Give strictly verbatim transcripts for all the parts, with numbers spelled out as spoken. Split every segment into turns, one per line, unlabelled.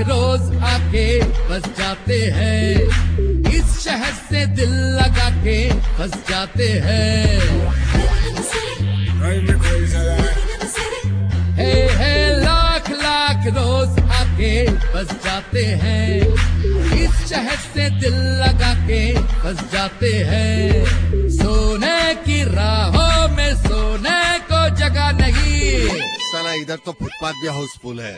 रोज आके बस जाते हैं, इस शहर से दिल लगा के फंस जाते हैं। हे हे लाख लाख रोज आके बस जाते हैं, इस शहर से दिल लगा के फंस जाते हैं। सोने की राहों में सोने को जगह नहीं,
साला इधर तो फुटपाथ भी हाउसफुल है।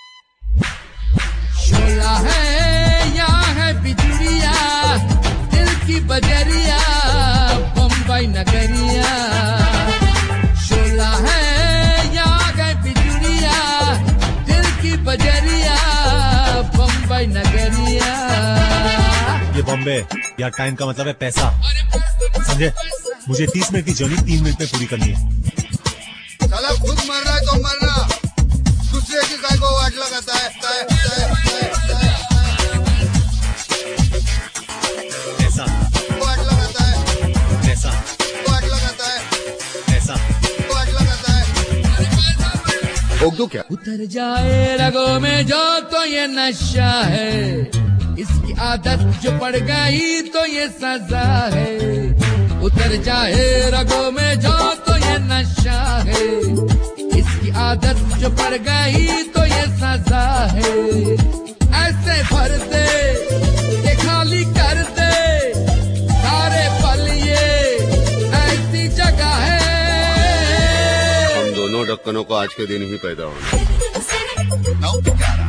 शोला है यहाँ है बिजुरिया, दिल की बजरिया बम्बई नगरिया। शोला है यहाँ है बिजुरिया, दिल की बजरिया बम्बई नगरिया।
ये बॉम्बे यार, टाइम का मतलब है पैसा, समझे? मुझे तीस मिनट की जर्नी तीन मिनट में पूरी करनी है।
साला खुद मर रहा है तो मरना, दूसरे की गाय को वाट लगाता है। ताए, ताए, ताए, ताए,
ऐसा
वाट लगाता है,
ऐसा
वाट लगाता है,
ऐसा
वाट लगाता है। ओक दो क्या?
उतर जाए रगों में जो तो ये नशा है, इसकी आदत जो पड़ गई तो ये सजा है। उतर जाए रगों में जो तो ये नशा है, इसकी आदत जो पड़ गई तो ये सजा है। ऐसे भर दे ये खाली कर दे सारे पल, ये ऐसी जगह है।
हम दोनों ढक्कनों को आज के दिन ही पैदा होना।